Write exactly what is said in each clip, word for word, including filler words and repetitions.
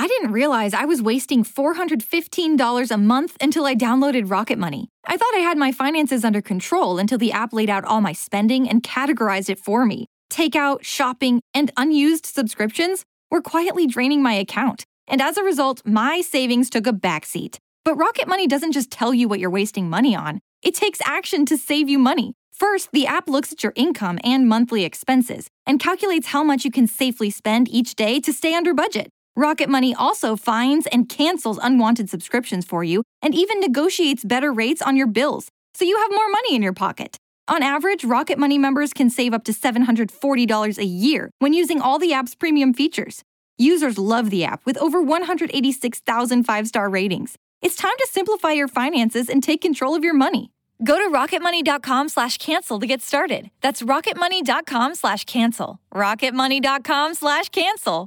I didn't realize I was wasting four hundred fifteen dollars a month until I downloaded Rocket Money. I thought I had my finances under control until the app laid out all my spending and categorized it for me. Takeout, shopping, and unused subscriptions were quietly draining my account. And as a result, my savings took a backseat. But Rocket Money doesn't just tell you what you're wasting money on. It takes action to save you money. First, the app looks at your income and monthly expenses and calculates how much you can safely spend each day to stay under budget. Rocket Money also finds and cancels unwanted subscriptions for you and even negotiates better rates on your bills, so you have more money in your pocket. On average, Rocket Money members can save up to seven hundred forty dollars a year when using all the app's premium features. Users love the app with over one hundred eighty-six thousand five-star ratings. It's time to simplify your finances and take control of your money. Go to rocketmoney.com slash cancel to get started. That's rocketmoney.com slash cancel. rocketmoney.com slash cancel.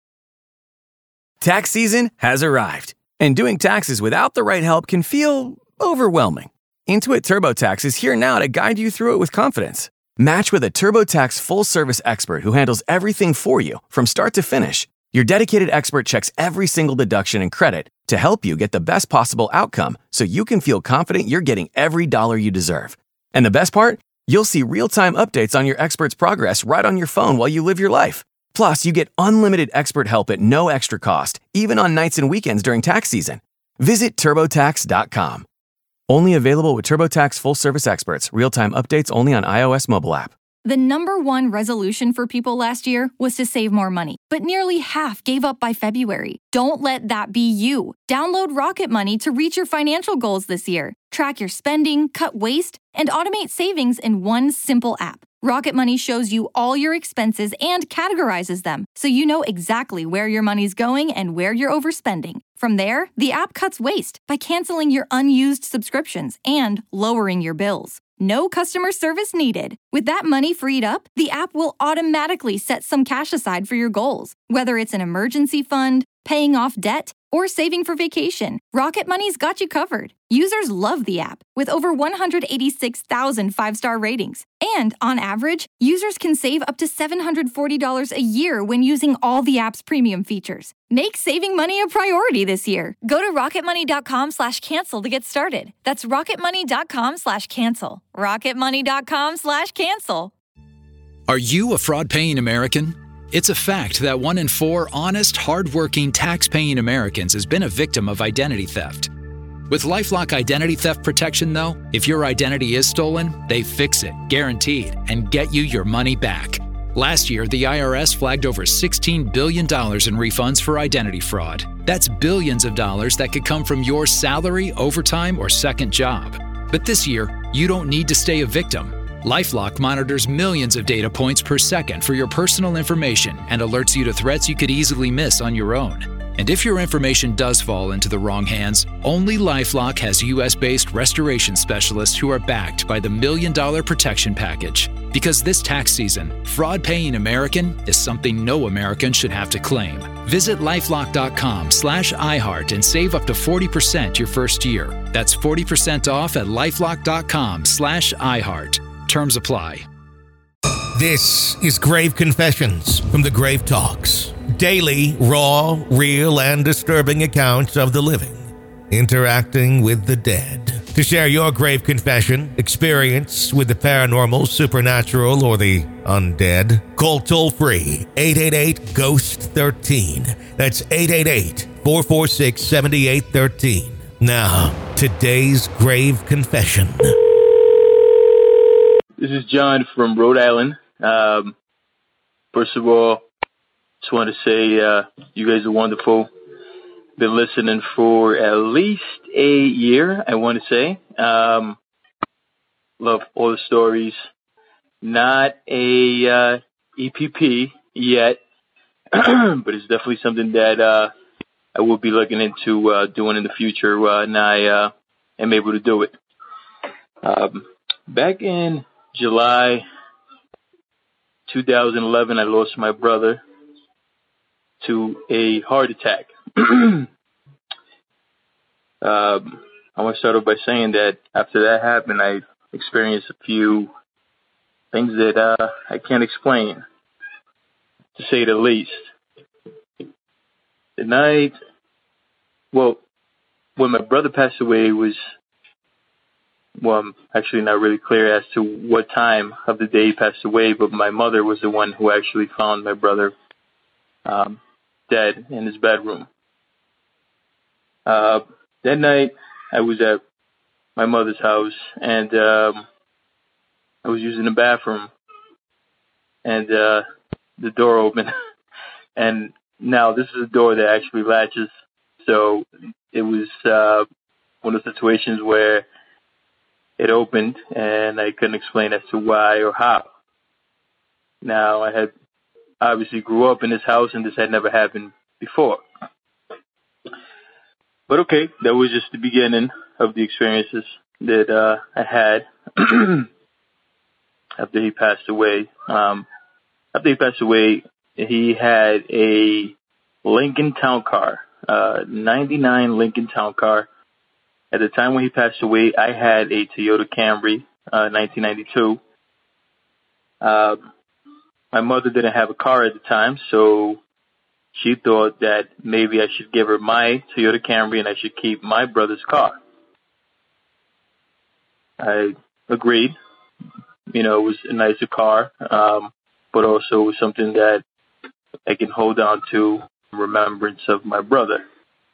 Tax season has arrived, and doing taxes without the right help can feel overwhelming. Intuit TurboTax is here now to guide you through it with confidence. Match with a TurboTax full-service expert who handles everything for you from start to finish. Your dedicated expert checks every single deduction and credit to help you get the best possible outcome so you can feel confident you're getting every dollar you deserve. And the best part? You'll see real-time updates on your expert's progress right on your phone while you live your life. Plus, you get unlimited expert help at no extra cost, even on nights and weekends during tax season. Visit TurboTax dot com. Only available with TurboTax full-service experts. Real-time updates only on iOS mobile app. The number one resolution for people last year was to save more money, but nearly half gave up by February. Don't let that be you. Download Rocket Money to reach your financial goals this year. Track your spending, cut waste, and automate savings in one simple app. Rocket Money shows you all your expenses and categorizes them, so you know exactly where your money's going and where you're overspending. From there, the app cuts waste by canceling your unused subscriptions and lowering your bills. No customer service needed. With that money freed up, the app will automatically set some cash aside for your goals. Whether it's an emergency fund, paying off debt, or saving for vacation, Rocket Money's got you covered. Users love the app, with over one hundred eighty-six thousand five-star ratings. And on average, users can save up to seven hundred forty dollars a year when using all the app's premium features. Make saving money a priority this year. Go to rocketmoney.com slash cancel to get started. That's rocketmoney.com slash cancel. rocketmoney.com slash cancel. Are you a fraud-paying American? It's a fact that one in four honest, hard-working, tax-paying Americans has been a victim of identity theft. With LifeLock Identity Theft Protection, though, if your identity is stolen, they fix it, guaranteed, and get you your money back. Last year, the I R S flagged over sixteen billion dollars in refunds for identity fraud. That's billions of dollars that could come from your salary, overtime, or second job. But this year, you don't need to stay a victim. LifeLock monitors millions of data points per second for your personal information and alerts you to threats you could easily miss on your own. And if your information does fall into the wrong hands, only LifeLock has U S-based restoration specialists who are backed by the Million Dollar Protection Package. Because this tax season, fraud-paying American is something no American should have to claim. Visit lifelock.com slash iHeart and save up to forty percent your first year. That's forty percent off at lifelock.com slash iHeart. Terms apply. This is Grave Confessions from the Grave Talks. Daily, raw, real, and disturbing accounts of the living interacting with the dead. To share your grave confession, experience with the paranormal, supernatural, or the undead, call toll-free eight eight eight, ghost one three. That's eight eight eight, four four six, seven eight one three. Now, today's grave confession. This is John from Rhode Island. Um, first of all, just want to say uh, you guys are wonderful. Been listening for at least a year, I want to say. Um, love all the stories. Not a uh, E P P yet, but it's definitely something that uh, I will be looking into uh, doing in the future when I uh, am able to do it. Um, back in July two thousand eleven, I lost my brother to a heart attack. um, I want to start off by saying that after that happened, I experienced a few things that uh, I can't explain, to say the least. the night, well, when my brother passed away, it was, well, I'm actually not really clear as to what time of the day he passed away, but my mother was the one who actually found my brother um, dead in his bedroom. Uh, that night, I was at my mother's house, and um, I was using the bathroom, and uh, the door opened. And now this is a door that actually latches, so it was uh, one of the situations where it opened, and I couldn't explain as to why or how. Now, I had obviously grew up in this house, and this had never happened before. But okay, that was just the beginning of the experiences that uh, I had after he passed away. Um, after he passed away, he had a Lincoln Town Car, uh, ninety-nine Lincoln Town Car. At the time when he passed away, I had a Toyota Camry, uh, nineteen ninety-two. Uh, my mother didn't have a car at the time, so she thought that maybe I should give her my Toyota Camry and I should keep my brother's car. I agreed. You know, it was a nicer car, um, but also it was something that I can hold on to in remembrance of my brother.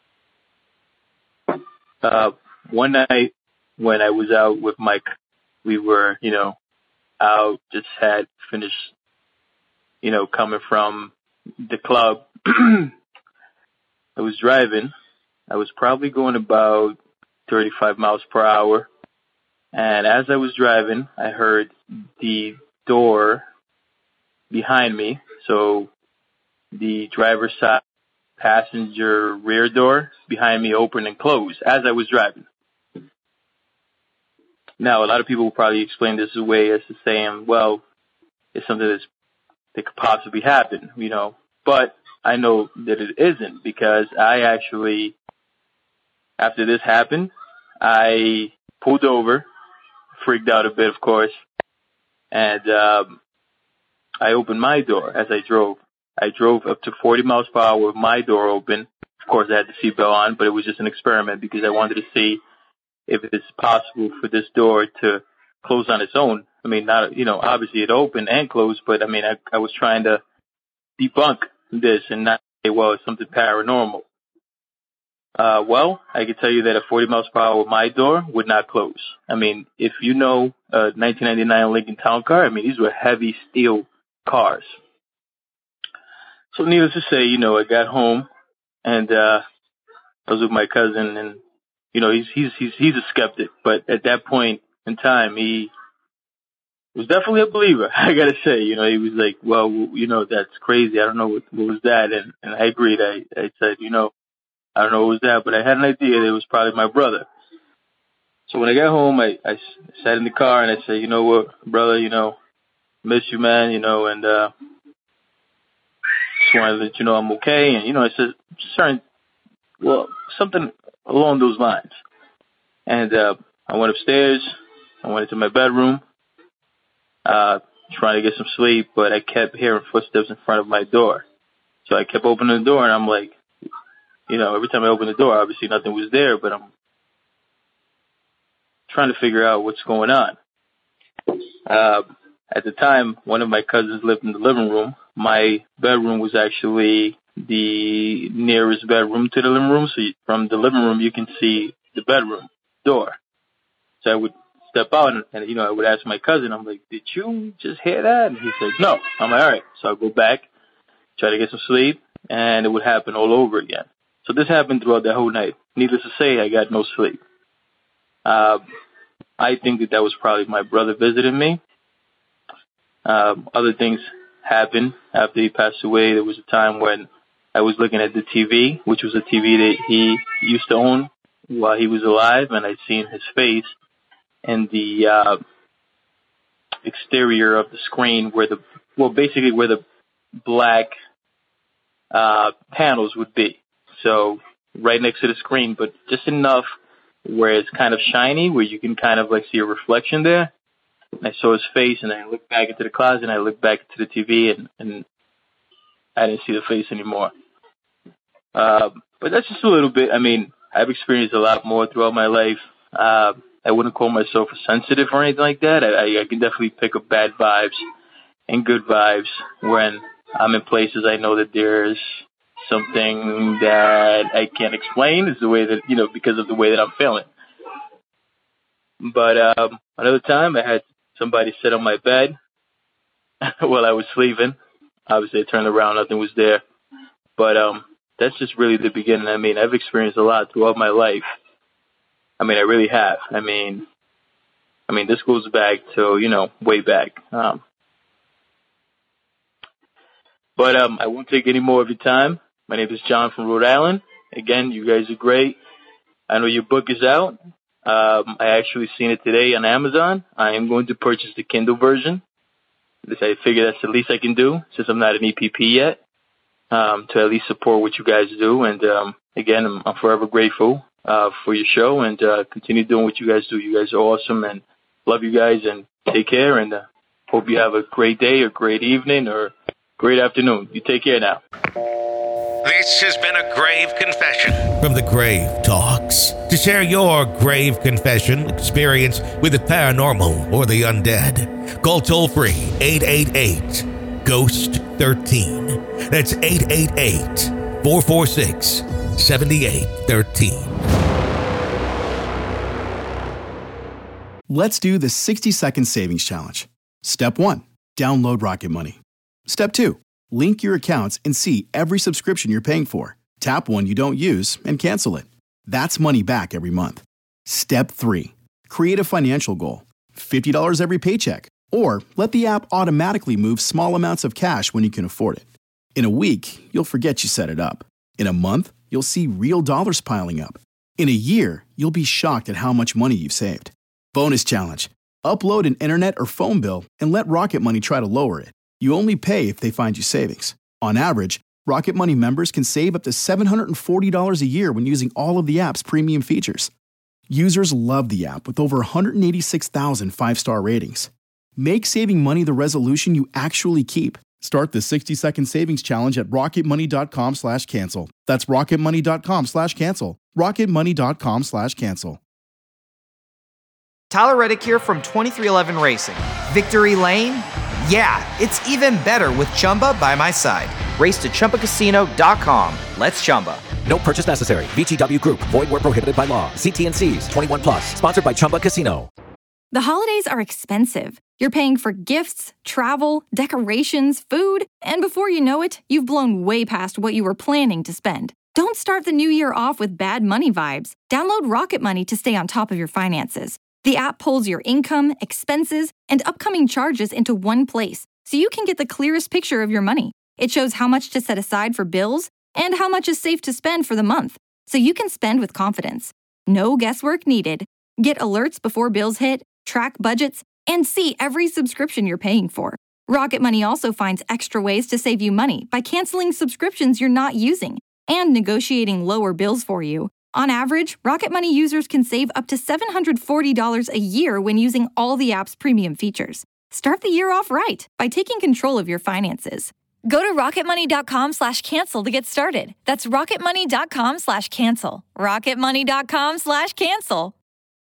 Uh, one night when I was out with Mike, we were, you know, out, just had finished, you know, coming from the club. I was driving. I was probably going about thirty-five miles per hour. And as I was driving, I heard the door behind me. So the driver's side passenger rear door behind me open and close as I was driving. Now, a lot of people will probably explain this away as to saying, well, it's something that's, that could possibly happen, you know. But I know that it isn't, because I actually, after this happened, I pulled over, freaked out a bit, of course, and um, I opened my door as I drove. I drove up to forty miles per hour with my door open. Of course, I had the seatbelt on, but it was just an experiment because I wanted to see if it's possible for this door to close on its own. I mean, not, you know, obviously it opened and closed, but I mean, I, I was trying to debunk this and not say, well, it's something paranormal. Uh, well, I can tell you that at forty miles per hour, my door would not close. I mean, if you know a nineteen ninety-nine Lincoln Town Car, I mean, these were heavy steel cars. So needless to say, you know, I got home and, uh, I was with my cousin, and, you know, he's, he's, he's, he's a skeptic, but at that point in time, he was definitely a believer. I gotta say, you know, he was like, well, you know, that's crazy. I don't know what, what was that. And, and I agreed. I, I said, you know, I don't know what was that, but I had an idea that it was probably my brother. So when I got home, I, I sat in the car and I said, you know what, brother, you know, miss you, man, you know, and, uh, just wanted to let you know I'm okay. And, you know, I said, certain, well, something along those lines. And, uh, I went upstairs. I went into my bedroom, uh, trying to get some sleep, but I kept hearing footsteps in front of my door. So I kept opening the door, and I'm like, you know, every time I opened the door, obviously nothing was there, but I'm trying to figure out what's going on. Uh, at the time, one of my cousins lived in the living room. My bedroom was actually the nearest bedroom to the living room. So you, from the living room, you can see the bedroom door. So I would step out and, and, you know, I would ask my cousin, I'm like, did you just hear that? And he said, no. I'm like, all right. So I go back, try to get some sleep, and it would happen all over again. So this happened throughout the whole night. Needless to say, I got no sleep. Uh, I think that that was probably my brother visiting me. Um, other things happened after he passed away. There was a time when I was looking at the T V, which was a T V that he used to own while he was alive, and I seen his face in the uh, exterior of the screen where the, well, basically where the black uh, panels would be. So right next to the screen, but just enough where it's kind of shiny, where you can kind of like see a reflection there. And I saw his face, and I looked back into the closet, and I looked back into the T V, and, and I didn't see the face anymore. Um, but that's just a little bit. I mean, I've experienced a lot more throughout my life. Uh, I wouldn't call myself a sensitive or anything like that. I, I can definitely pick up bad vibes and good vibes when I'm in places I know that there's something that I can't explain. Is the way that, you know, because of the way that I'm feeling. But um, another time I had somebody sit on my bed while I was sleeping. Obviously, I turned around, nothing was there. But um, that's just really the beginning. I mean, I've experienced a lot throughout my life. I mean, I really have. I mean, I mean, this goes back to, you know, way back. Um, but um, I won't take any more of your time. My name is John from Rhode Island. Again, you guys are great. I know your book is out. Um, I actually seen it today on Amazon. I am going to purchase the Kindle version. I figure that's the least I can do since I'm not an E P P yet, um, to at least support what you guys do. And um, again, I'm, I'm forever grateful Uh, for your show, and uh, continue doing what you guys do. You guys are awesome, and love you guys, and take care, and uh, hope you have a great day, or great evening, or great afternoon. You take care now. This has been a Grave Confession from the Grave Talks. To share your grave confession experience with the paranormal or the undead, call toll-free eight eight eight, ghost thirteen. That's eight eight eight, four four six, seven eight one three. Let's do the sixty second savings challenge. Step one, download Rocket Money. Step two, link your accounts and see every subscription you're paying for. Tap one you don't use and cancel it. That's money back every month. Step three, create a financial goal. fifty dollars every paycheck. Or let the app automatically move small amounts of cash when you can afford it. In a week, you'll forget you set it up. In a month, you'll see real dollars piling up. In a year, you'll be shocked at how much money you've saved. Bonus challenge. Upload an internet or phone bill and let Rocket Money try to lower it. You only pay if they find you savings. On average, Rocket Money members can save up to seven hundred forty dollars a year when using all of the app's premium features. Users love the app with over one hundred eighty-six thousand five-star ratings. Make saving money the resolution you actually keep. Start the sixty second savings challenge at rocketmoney.com slash cancel. That's rocketmoney.com slash cancel. rocketmoney.com slash cancel. Tyler Reddick here from twenty-three eleven Racing. Victory Lane? Yeah, it's even better with Chumba by my side. Race to Chumba Casino dot com. Let's Chumba. No purchase necessary. V G W Group. Void where prohibited by law. See T and C's. twenty-one plus. Sponsored by Chumba Casino. The holidays are expensive. You're paying for gifts, travel, decorations, food, and before you know it, you've blown way past what you were planning to spend. Don't start the new year off with bad money vibes. Download Rocket Money to stay on top of your finances. The app pulls your income, expenses, and upcoming charges into one place, so you can get the clearest picture of your money. It shows how much to set aside for bills and how much is safe to spend for the month, so you can spend with confidence. No guesswork needed. Get alerts before bills hit, track budgets, and see every subscription you're paying for. Rocket Money also finds extra ways to save you money by canceling subscriptions you're not using and negotiating lower bills for you. On average, Rocket Money users can save up to seven hundred forty dollars a year when using all the app's premium features. Start the year off right by taking control of your finances. Go to rocketmoney.com slash cancel to get started. That's rocketmoney.com slash cancel. rocketmoney.com slash cancel.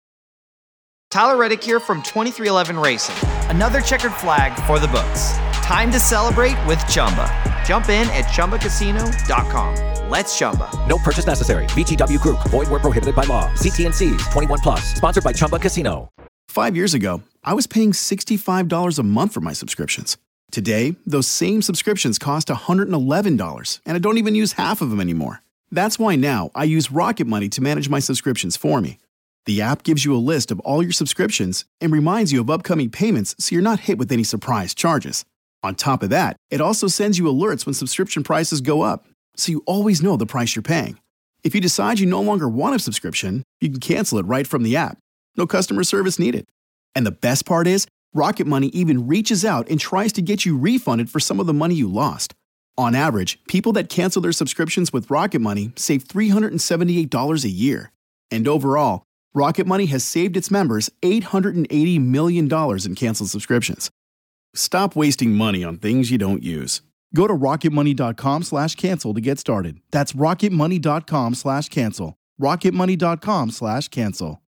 Tyler Reddick here from twenty-three eleven Racing. Another checkered flag for the books. Time to celebrate with Chumba. Jump in at chumba casino dot com. Let's Chumba. No purchase necessary. V G W Group. Void where prohibited by law. See T and C's. twenty-one plus. Sponsored by Chumba Casino. Five years ago, I was paying sixty-five dollars a month for my subscriptions. Today, those same subscriptions cost one hundred eleven dollars, and I don't even use half of them anymore. That's why now I use Rocket Money to manage my subscriptions for me. The app gives you a list of all your subscriptions and reminds you of upcoming payments so you're not hit with any surprise charges. On top of that, it also sends you alerts when subscription prices go up, so you always know the price you're paying. If you decide you no longer want a subscription, you can cancel it right from the app. No customer service needed. And the best part is, Rocket Money even reaches out and tries to get you refunded for some of the money you lost. On average, people that cancel their subscriptions with Rocket Money save three hundred seventy-eight dollars a year. And overall, Rocket Money has saved its members eight hundred eighty million dollars in canceled subscriptions. Stop wasting money on things you don't use. Go to rocketmoney.com slash cancel to get started. That's rocketmoney.com slash cancel. rocketmoney.com slash cancel.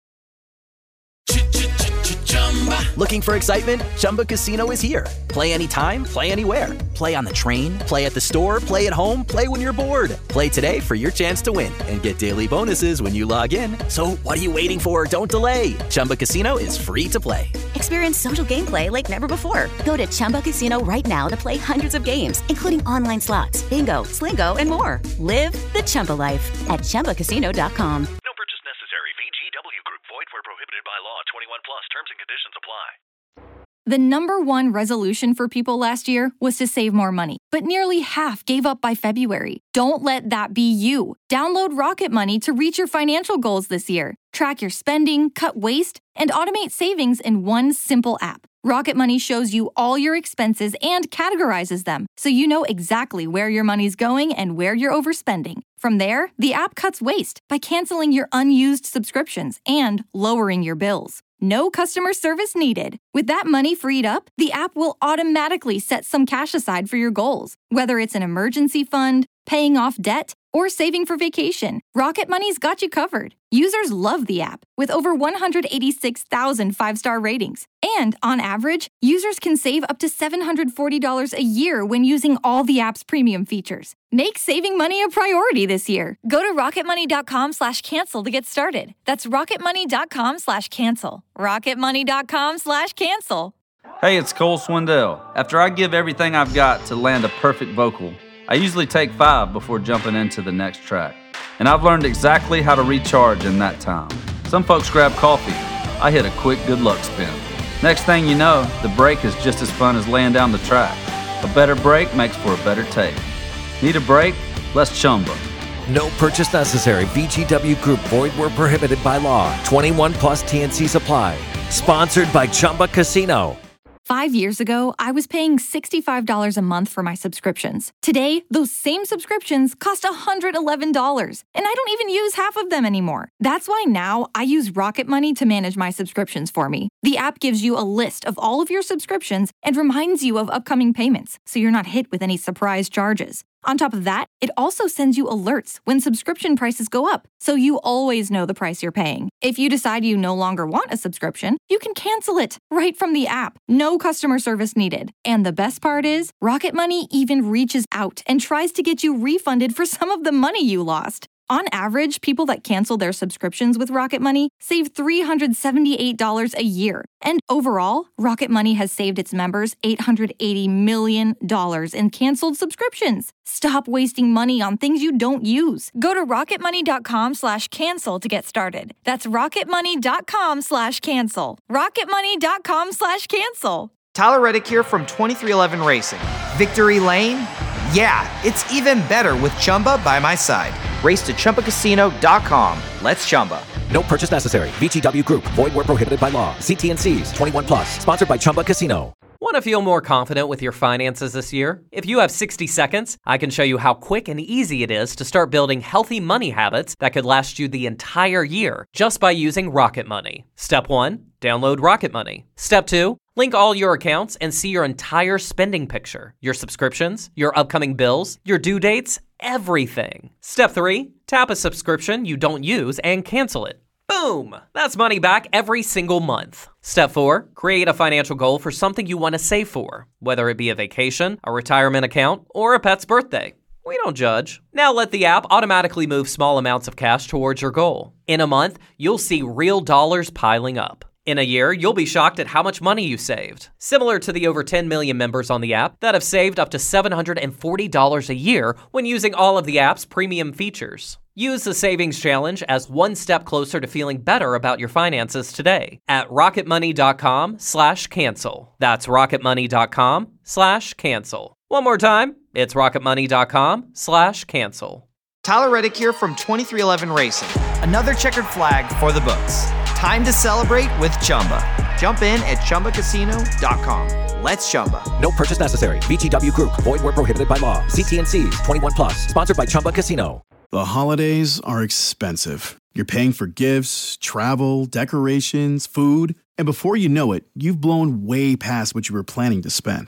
Looking for excitement? Chumba Casino is here. Play anytime, play anywhere. Play on the train, play at the store, play at home, play when you're bored. Play today for your chance to win and get daily bonuses when you log in. So what are you waiting for? Don't delay. Chumba Casino is free to play. Experience social gameplay like never before. Go to Chumba Casino right now to play hundreds of games, including online slots, bingo, Slingo, and more. Live the Chumba life at Chumba Casino dot com. No purchase necessary. V G W Group. Void where prohibited by law. twenty-one plus. Terms and conditions apply. The number one resolution for people last year was to save more money, but nearly half gave up by February. Don't let that be you. Download Rocket Money to reach your financial goals this year. Track your spending, cut waste, and automate savings in one simple app. Rocket Money shows you all your expenses and categorizes them, so you know exactly where your money's going and where you're overspending. From there, the app cuts waste by canceling your unused subscriptions and lowering your bills. No customer service needed. With that money freed up, the app will automatically set some cash aside for your goals, whether it's an emergency fund, paying off debt, or saving for vacation. Rocket Money's got you covered. Users love the app, with over one hundred eighty-six thousand five-star ratings. And on average, users can save up to seven hundred forty dollars a year when using all the app's premium features. Make saving money a priority this year. Go to rocketmoney.com slash cancel to get started. That's rocketmoney.com slash cancel. rocketmoney.com slash cancel. Hey, it's Cole Swindell. After I give everything I've got to land a perfect vocal, I usually take five before jumping into the next track. And I've learned exactly how to recharge in that time. Some folks grab coffee. I hit a quick good luck spin. Next thing you know, the break is just as fun as laying down the track. A better break makes for a better take. Need a break? Let's Chumba. No purchase necessary. V G W Group. Void where prohibited by law. twenty-one plus T N C supply. Sponsored by Chumba Casino. Five years ago, I was paying sixty-five dollars a month for my subscriptions. Today, those same subscriptions cost one hundred eleven dollars, and I don't even use half of them anymore. That's why now I use Rocket Money to manage my subscriptions for me. The app gives you a list of all of your subscriptions and reminds you of upcoming payments, so you're not hit with any surprise charges. On top of that, it also sends you alerts when subscription prices go up, so you always know the price you're paying. If you decide you no longer want a subscription, you can cancel it right from the app. No customer service needed. And the best part is, Rocket Money even reaches out and tries to get you refunded for some of the money you lost. On average, people that cancel their subscriptions with Rocket Money save three hundred seventy-eight dollars a year. And overall, Rocket Money has saved its members eight hundred eighty million dollars in canceled subscriptions. Stop wasting money on things you don't use. Go to rocketmoney.com slash cancel to get started. That's rocketmoney.com slash cancel. rocketmoney.com slash cancel. Tyler Reddick here from twenty-three eleven Racing. Victory Lane? Yeah, it's even better with Chumba by my side. Race to Chumba Casino dot com. Let's Chumba. No purchase necessary. V G W Group. Void where prohibited by law. See T N Cs. twenty-one plus. Sponsored by Chumba Casino. Want to feel more confident with your finances this year? If you have sixty seconds, I can show you how quick and easy it is to start building healthy money habits that could last you the entire year just by using Rocket Money. Step one, download Rocket Money. Step two, link all your accounts and see your entire spending picture, your subscriptions, your upcoming bills, your due dates, everything. Step three, tap a subscription you don't use and cancel it. Boom! That's money back every single month. Step four, create a financial goal for something you want to save for, whether it be a vacation, a retirement account, or a pet's birthday. We don't judge. Now let the app automatically move small amounts of cash towards your goal. In a month, you'll see real dollars piling up. In a year, you'll be shocked at how much money you saved. Similar to the over ten million members on the app that have saved up to seven hundred forty dollars a year when using all of the app's premium features. Use the Savings Challenge as one step closer to feeling better about your finances today at rocketmoney.com slash cancel. That's rocketmoney.com slash cancel. One more time, it's rocketmoney.com slash cancel. Tyler Reddick here from twenty-three eleven Racing. Another checkered flag for the books. Time to celebrate with Chumba. Jump in at chumba casino dot com. Let's Chumba. No purchase necessary. V G W Group. Void where prohibited by law. See T N Cs. twenty-one plus. Sponsored by Chumba Casino. The holidays are expensive. You're paying for gifts, travel, decorations, food, and before you know it, you've blown way past what you were planning to spend.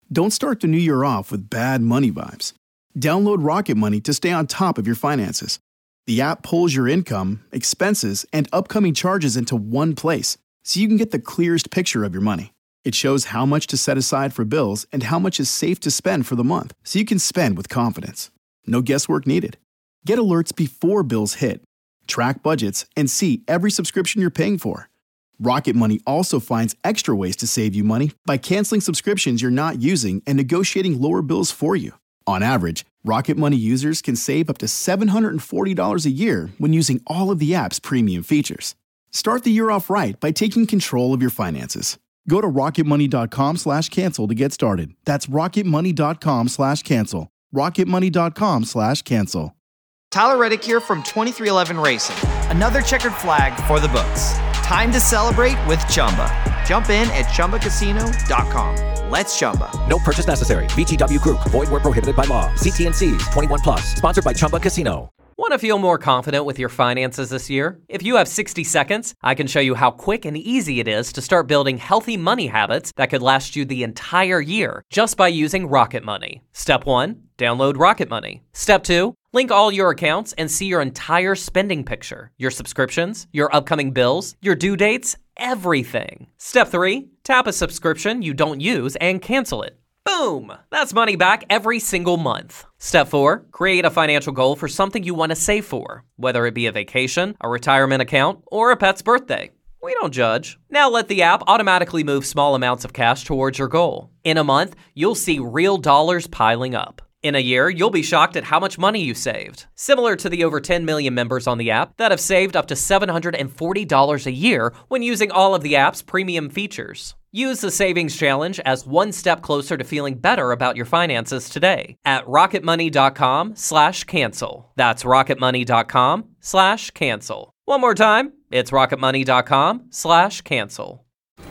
Don't start the new year off with bad money vibes. Download Rocket Money to stay on top of your finances. The app pulls your income, expenses, and upcoming charges into one place, so you can get the clearest picture of your money. It shows how much to set aside for bills and how much is safe to spend for the month, so you can spend with confidence. No guesswork needed. Get alerts before bills hit, track budgets, and see every subscription you're paying for. Rocket Money also finds extra ways to save you money by canceling subscriptions you're not using and negotiating lower bills for you. On average, Rocket Money users can save up to seven hundred forty dollars a year when using all of the app's premium features. Start the year off right by taking control of your finances. Go to rocketmoney.com slash cancel to get started. That's rocketmoney.com slash cancel. rocketmoney.com slash cancel. Tyler Reddick here from twenty-three eleven Racing. Another checkered flag for the books. Time to celebrate with Chumba. Jump in at chumba casino dot com. Let's Chumba. No purchase necessary. V G W Group. Void where prohibited by law. See T and C's. twenty-one plus. Sponsored by Chumba Casino. Want to feel more confident with your finances this year? If you have sixty seconds, I can show you how quick and easy it is to start building healthy money habits that could last you the entire year just by using Rocket Money. Step one, download Rocket Money. Step two, link all your accounts and see your entire spending picture, your subscriptions, your upcoming bills, your due dates, everything. Step three, tap a subscription you don't use and cancel it. Boom! That's money back every single month. Step four, create a financial goal for something you want to save for, whether it be a vacation, a retirement account, or a pet's birthday. We don't judge. Now let the app automatically move small amounts of cash towards your goal. In a month, you'll see real dollars piling up. In a year, you'll be shocked at how much money you saved. Similar to the over ten million members on the app that have saved up to seven hundred forty dollars a year when using all of the app's premium features. Use the Savings Challenge as one step closer to feeling better about your finances today at rocketmoney.com slash cancel. That's rocketmoney.com slash cancel. One more time, it's rocketmoney.com slash cancel.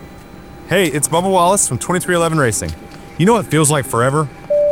Hey, it's Bubba Wallace from twenty-three eleven Racing. You know what feels like forever?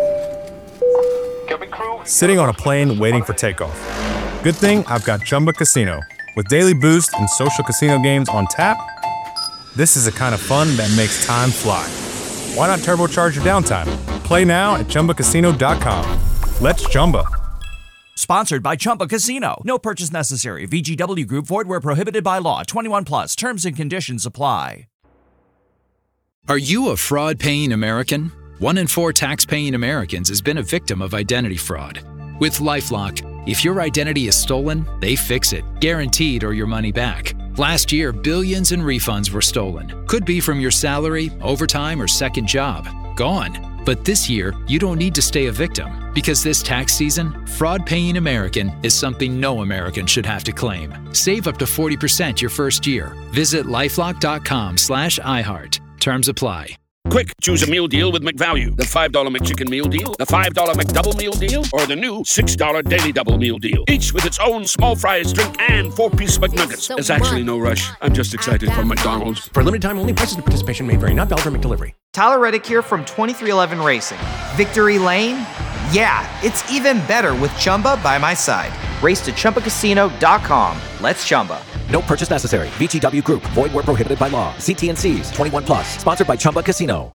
Sitting on a plane waiting for takeoff. Good thing I've got Chumba Casino. With daily boost and social casino games on tap, this is the kind of fun that makes time fly. Why not turbocharge your downtime? Play now at chumba casino dot com. Let's Chumba. Sponsored by Chumba Casino. No purchase necessary. V G W Group. Void where prohibited by law. twenty-one plus. Terms and conditions apply. Are you a fraud-paying American? One in four tax-paying Americans has been a victim of identity fraud. With LifeLock, if your identity is stolen, they fix it, guaranteed, or your money back. Last year, billions in refunds were stolen. Could be from your salary, overtime, or second job. Gone. But this year, you don't need to stay a victim, because this tax season, fraud-paying American is something no American should have to claim. Save up to forty percent your first year. Visit lifelock.com slash iHeart. Terms apply. Quick, choose a meal deal with McValue. The five dollar McChicken meal deal, the five dollar McDouble meal deal, or the new six dollar Daily Double meal deal. Each with its own small fries, drink, and four-piece McNuggets. There's actually no rush. I'm just excited for McDonald's. For limited time only, prices and participation may vary. Not valid for McDelivery. Tyler Reddick here from twenty-three eleven Racing. Victory Lane? Yeah, it's even better with Chumba by my side. Race to chumba casino dot com. Let's Chumba. No purchase necessary. V G W Group. Void where prohibited by law. See T and C's. twenty-one plus. Sponsored by Chumba Casino.